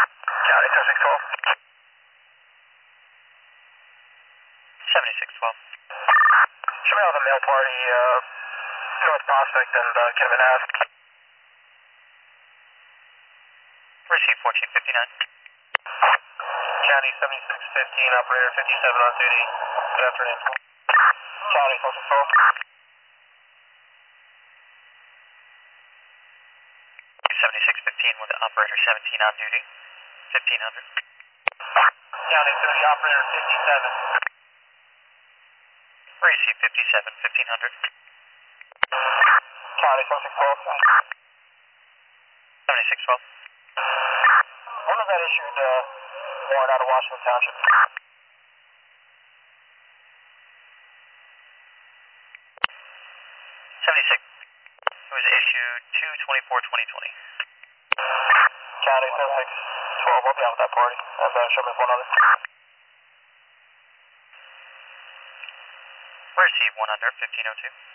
County 7612. 7612. Show me all the mail party, North Prospect and Kevin Ave. Receive 1459. County 7615, operator 57 on duty. Good afternoon. County 7612. 7615 with operator 17 on duty. 1500. County 30, operator 57. Receive 57, 1500. County 7612. 7612. When was that issued warrant out of Washington Township? 76. It was issued 2/24/2020. County 7612, I'll be out with that party. And show me one other. Receive 100, 1502.